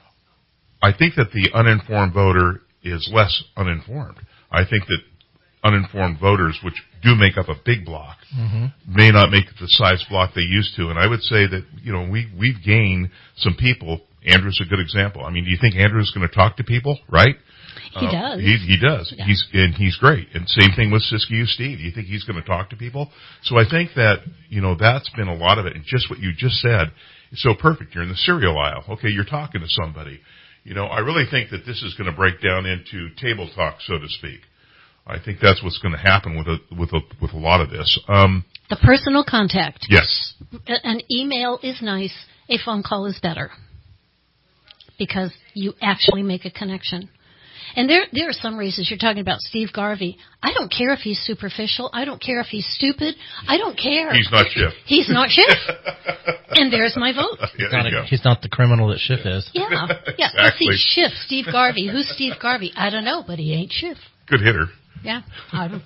I think that the uninformed voter is less uninformed. I think that uninformed voters, which do make up a big block, mm-hmm. may not make the size block they used to. And I would say that, you know, we, we've gained some people. Andrew's a good example. I mean, do you think Andrew's going to talk to people, right? He uh, does. He, he does. Yeah. He's, and he's great. And same thing with Siskiyou Steve. Do you think he's going to talk to people? So I think that, you know, that's been a lot of it. And just what you just said is so perfect. You're in the cereal aisle. Okay, you're talking to somebody. You know, I really think that this is going to break down into table talk, so to speak. I think that's what's going to happen with a with a with a lot of this. Um, the personal contact. Yes. An email is nice. A phone call is better because you actually make a connection. And there there are some races. You're talking about Steve Garvey. I don't care if he's superficial. I don't care if he's stupid. I don't care. He's not Schiff. He's not Schiff. And there's my vote. He's not, a, he's not the criminal that Schiff is. Yeah. Yeah. Exactly. Let's see, Schiff, Steve Garvey. Who's Steve Garvey? I don't know, but he ain't Schiff. Good hitter. Yeah. I'm...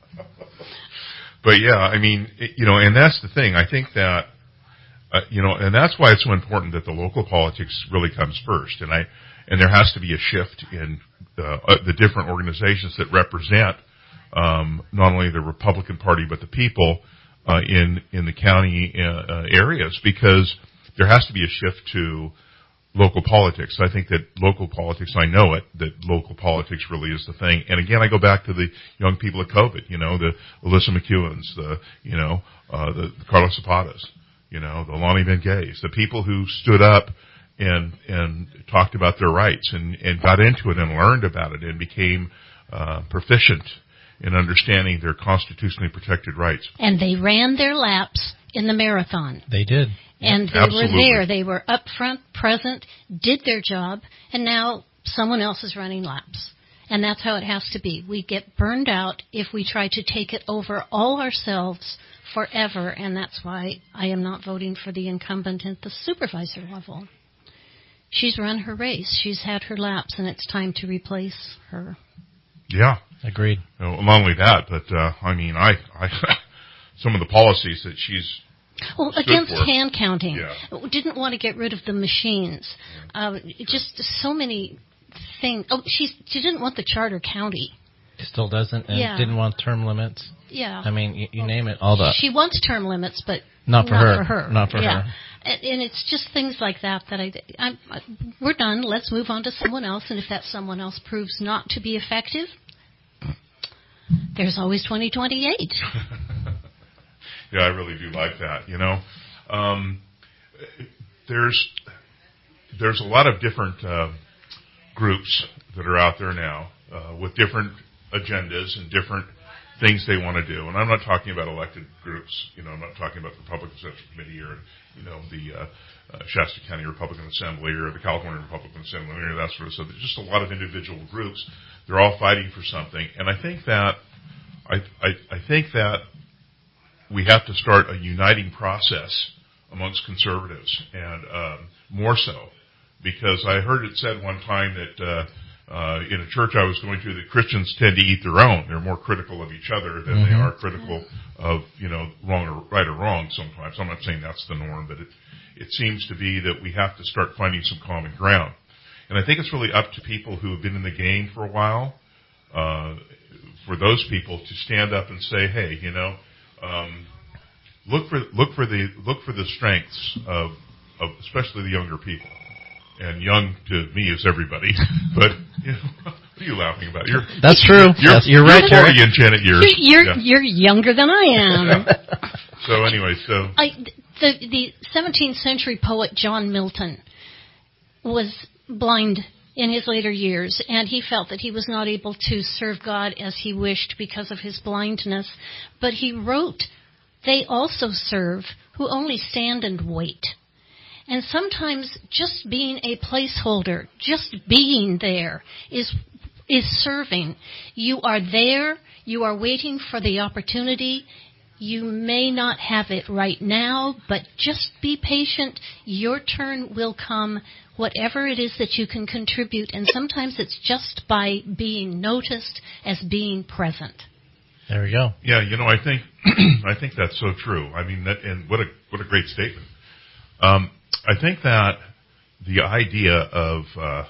But yeah, I mean, it, you know, and that's the thing. I think that, uh, you know, and that's why it's so important that the local politics really comes first. And I, and there has to be a shift in uh, the different organizations that represent um, not only the Republican Party but the people uh, in in the county uh, uh, areas, because there has to be a shift to local politics. I think that local politics, I know it, that local politics really is the thing. And again, I go back to the young people at COVID, you know, the Alyssa McEwens, the, you know, uh, the, the Carlos Zapatas, you know, the Lonnie Ben Gays, the people who stood up and, and talked about their rights and, and got into it and learned about it and became, uh, proficient in understanding their constitutionally protected rights. And they ran their laps in the marathon. They did. And they Absolutely. were there. They were up front, present, did their job, and now someone else is running laps. And that's how it has to be. We get burned out if we try to take it over all ourselves forever, and that's why I am not voting for the incumbent at the supervisor level. She's run her race. She's had her laps, and it's time to replace her. Yeah. Agreed. You know, not only that, but, uh, I mean, I, I some of the policies that she's Well, against for. hand counting. Yeah. Didn't want to get rid of the machines. Uh, just so many things. Oh, she, she didn't want the charter county. Still doesn't, and Yeah. didn't want term limits. Yeah. I mean, you, you name it, all the... She wants term limits, but Not for not her. For her. Not for yeah. her. And, and it's just things like that that I, I'm, I, we're done. Let's move on to someone else. And if that someone else proves not to be effective, there's always twenty twenty-eight. Yeah, I really do like that. You know, um, there's there's a lot of different uh, groups that are out there now uh, with different agendas and different things they want to do. And I'm not talking about elected groups. You know, I'm not talking about the Republican Central Committee or you know the uh, uh, Shasta County Republican Assembly or the California Republican Assembly or that sort of stuff. There's just a lot of individual groups. They're all fighting for something, and I think that I I, I think that. we have to start a uniting process amongst conservatives, and um, more so, because I heard it said one time that uh, uh, in a church I was going to, that Christians tend to eat their own. They're more critical of each other than Mm-hmm. they are critical of, you know, wrong or right or wrong sometimes. I'm not saying that's the norm, but it, it seems to be that we have to start finding some common ground. And I think it's really up to people who have been in the game for a while, uh, for those people to stand up and say, hey, you know, Um, look for look for the look for the strengths of of especially the younger people, and young to me is everybody. But you know, what are you laughing about? You're that's true. You're, yes, you're right, You're forty in Janet years. You're you're, Yeah. you're younger than I am. So anyway, so I, the the seventeenth century poet John Milton was blind in his later years, and he felt that he was not able to serve God as he wished because of his blindness. But he wrote, "They also serve who only stand and wait." And sometimes just being a placeholder, just being there is is serving. You are there, you are waiting for the opportunity. You may not have it right now, but just be patient. Your turn will come, whatever it is that you can contribute. And sometimes it's just by being noticed as being present. There we go. Yeah, you know, I think I think that's so true. I mean, that, and what a what a great statement. Um, I think that the idea of uh,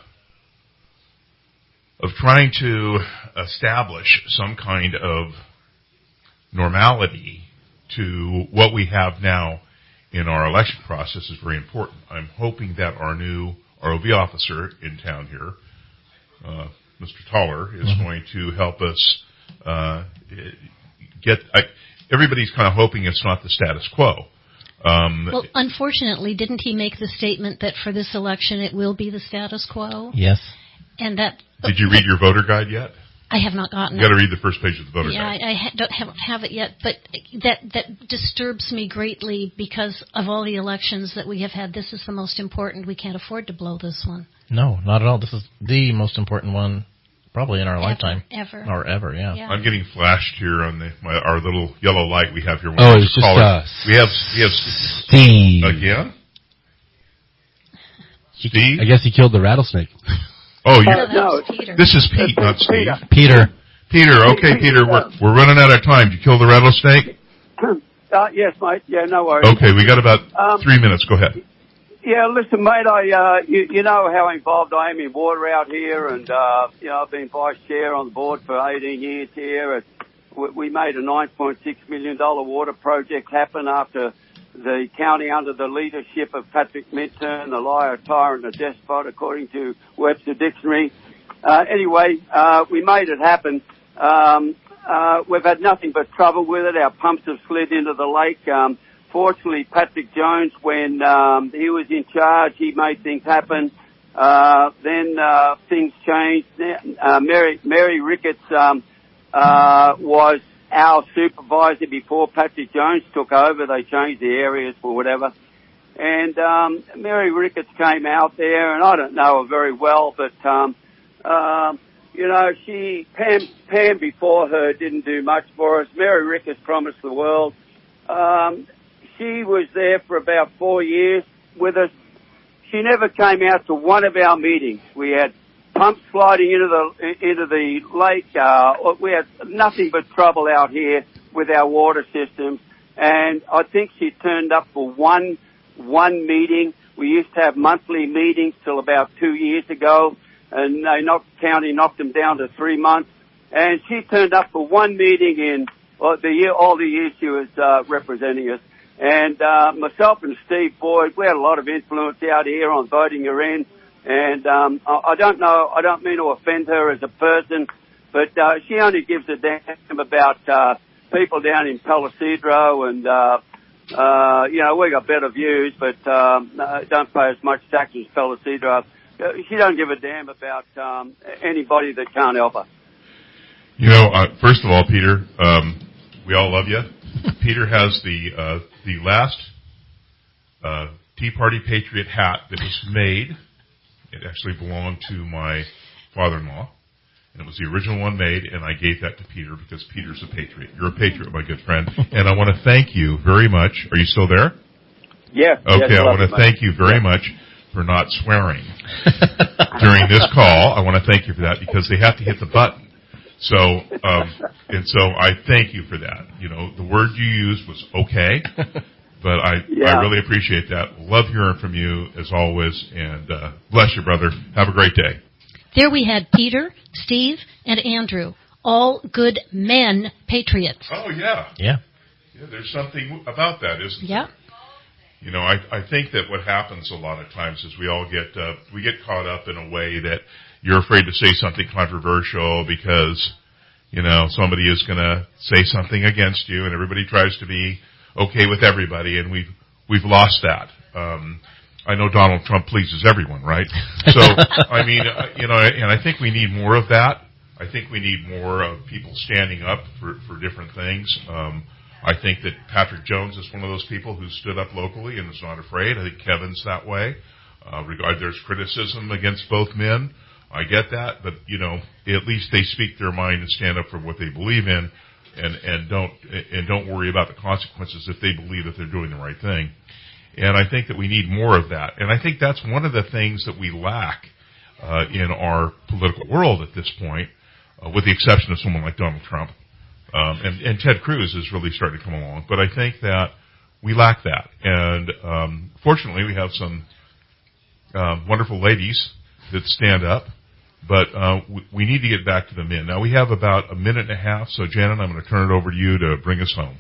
of trying to establish some kind of normality to what we have now in our election process is very important. I'm hoping that our new R O V officer in town here, uh, Mister Toller, is mm-hmm. going to help us uh, get. I, everybody's kind of hoping it's not the status quo. Um, well, unfortunately, didn't he make the statement that for this election it will be the status quo? Yes. And that. Did you read your voter guide yet? I have not gotten you it. You got to read the first page of the voter yeah, guide. Yeah, I, I ha- don't have, have it yet, but that that disturbs me greatly because of all the elections that we have had. This is the most important. We can't afford to blow this one. No, not at all. This is the most important one probably in our ever, lifetime. Ever. Or ever, yeah. yeah. I'm getting flashed here on the my, our little yellow light we have here. Oh, it's just us. We have, we have Steve. Again? Steve? I guess he killed the rattlesnake. Oh, you, no, no Peter. This is Pete, not Steve. Peter. Peter, okay, Peter, we're, we're running out of time. Did you kill the rattlesnake? Uh, yes, mate. Yeah, no worries. Okay, we got about um, three minutes. Go ahead. Yeah, listen, mate, I, uh, you, you know how involved I am in water out here, and, uh, you know, I've been vice chair on the board for eighteen years here. We made a nine point six million dollars water project happen after the county under the leadership of Patrick Minturn, the liar, tyrant, a despot, according to Webster Dictionary. Uh, anyway, uh, we made it happen. Um, uh, we've had nothing but trouble with it. Our pumps have slid into the lake. Um, fortunately, Patrick Jones, when um, he was in charge, he made things happen. Uh, then uh, things changed. Uh, Mary, Mary Ricketts um, uh, was our supervisor before Patrick Jones took over. They changed the areas for whatever. And um, Mary Ricketts came out there, and I don't know her very well, but, um, uh, you know, she, Pam, Pam before her didn't do much for us. Mary Ricketts promised the world. Um, she was there for about four years with us. She never came out to one of our meetings. We had pumps sliding into the into the lake. Uh, we had nothing but trouble out here with our water systems. And I think she turned up for one one meeting. We used to have monthly meetings till about two years ago, and they knocked county knocked them down to three months. And she turned up for one meeting in well, the year all the years she was uh, representing us. And uh, myself and Steve Boyd, we had a lot of influence out here on voting her in. And um, I, I don't know, I don't mean to offend her as a person, but uh, she only gives a damn about uh, people down in Palisadro, and uh, uh, you know, we got better views, but um, don't pay as much tax as Palisadro. She don't give a damn about um, anybody that can't help her. You know, uh, first of all, Peter, um, we all love you. Peter has the uh, the last uh, Tea Party Patriot hat that was made. It actually belonged to my father-in-law, and it was the original one made, and I gave that to Peter because Peter's a patriot. You're a patriot, my good friend. And I want to thank you very much. Are you still there? Yeah. Okay, yes, I want to thank you very yeah. much for not swearing during this call. I want to thank you for that because they have to hit the button. So, um, and so I thank you for that. You know, the word you used was okay. But I, yeah. I really appreciate that. Love hearing from you, as always, and uh, bless you, brother. Have a great day. There we had Peter, Steve, and Andrew, all good men, patriots. Oh, yeah. Yeah. Yeah, there's something about that, isn't yeah. there? You know, I, I think that what happens a lot of times is we all get, uh, we get caught up in a way that you're afraid to say something controversial because, you know, somebody is going to say something against you, and everybody tries to be okay with everybody, and we've we've lost that. Um, I know Donald Trump pleases everyone, right? So, I mean, uh, you know, and I think we need more of that. I think we need more of people standing up for, for different things. Um, I think that Patrick Jones is one of those people who stood up locally and is not afraid. I think Kevin's that way. Uh, regard there's criticism against both men. I get that, but, you know, at least they speak their mind and stand up for what they believe in. And, and don't and don't worry about the consequences if they believe that they're doing the right thing. And I think that we need more of that. And I think that's one of the things that we lack uh, in our political world at this point, uh, with the exception of someone like Donald Trump. Um, and, and Ted Cruz is really starting to come along. But I think that we lack that. And um, fortunately, we have some uh, wonderful ladies that stand up. But uh, we, we need to get back to the men. Now, we have about a minute and a half, so Janet, I'm going to turn it over to you to bring us home.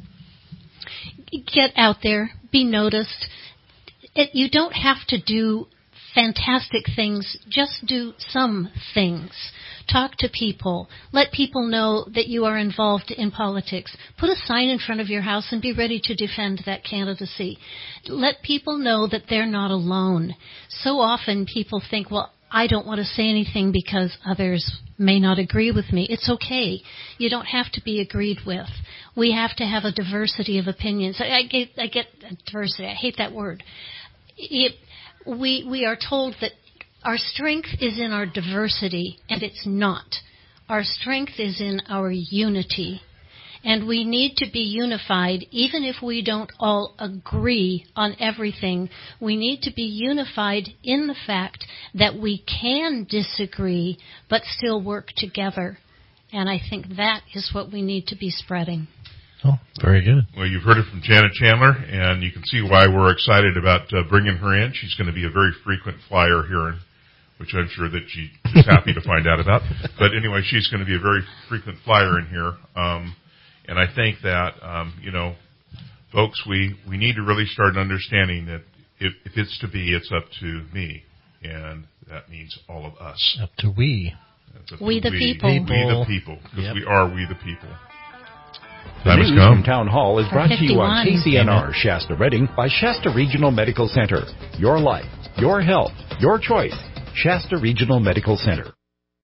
Get out there. Be noticed. It, you don't have to do fantastic things. Just do some things. Talk to people. Let people know that you are involved in politics. Put a sign in front of your house and be ready to defend that candidacy. Let people know that they're not alone. So often people think, well, I don't want to say anything because others may not agree with me. It's okay. You don't have to be agreed with. We have to have a diversity of opinions. I, I get, I get diversity. I hate that word. It, we, we are told that our strength is in our diversity, and it's not. Our strength is in our unity. And we need to be unified, even if we don't all agree on everything. We need to be unified in the fact that we can disagree, but still work together. And I think that is what we need to be spreading. Oh, very good. Well, you've heard it from Janet Chandler, and you can see why we're excited about uh, bringing her in. She's going to be a very frequent flyer here, which I'm sure that she is happy to find out about. But anyway, she's going to be a very frequent flyer in here. Um, And I think that, um, you know, folks, we, we need to really start understanding that if, if it's to be, it's up to me. And that means all of us. Up to we. Up we to the we, people. We the people. Because Yep. we are we the people. The Time has news come. from Town Hall is brought to you on K fifty-one. C N R Shasta Redding by Shasta Regional Medical Center. Your life, your health, your choice. Shasta Regional Medical Center.